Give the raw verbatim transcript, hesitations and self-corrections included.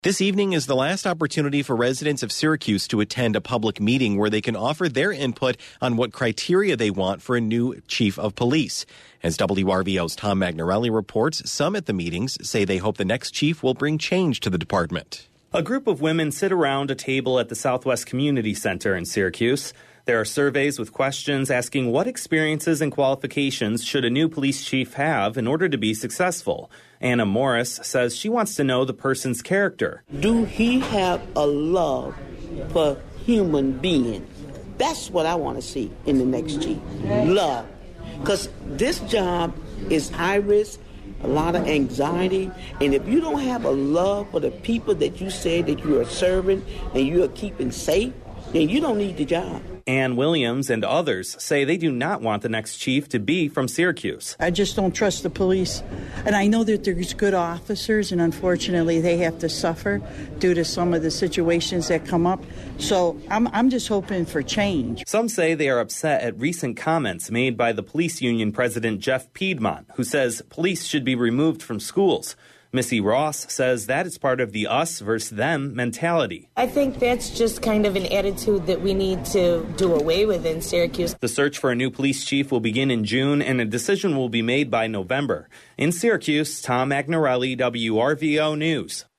This evening is the last opportunity for residents of Syracuse to attend a public meeting where they can offer their input on what criteria they want for a new chief of police. As W R V O's Tom Magnarelli reports, some at the meetings say they hope the next chief will bring change to the department. A group of women sit around a table at the Southwest Community Center in Syracuse. There are surveys with questions asking what experiences and qualifications should a new police chief have in order to be successful. Anna Morris says she wants to know the person's character. Do he have a love for human beings? That's what I want to see in the next chief. Love. Because this job is high risk, a lot of anxiety, and if you don't have a love for the people that you say that you are serving and you are keeping safe, then you don't need the job. Ann Williams and others say they do not want the next chief to be from Syracuse. I just don't trust the police. And I know that there's good officers, and unfortunately they have to suffer due to some of the situations that come up. So I'm, I'm just hoping for change. Some say they are upset at recent comments made by the police union president Jeff Piedmont, who says police should be removed from schools. Missy Ross says that is part of the us versus them mentality. I think that's just kind of an attitude that we need to do away with in Syracuse. The search for a new police chief will begin in June, and a decision will be made by November. In Syracuse, Tom Magnarelli, W R V O News.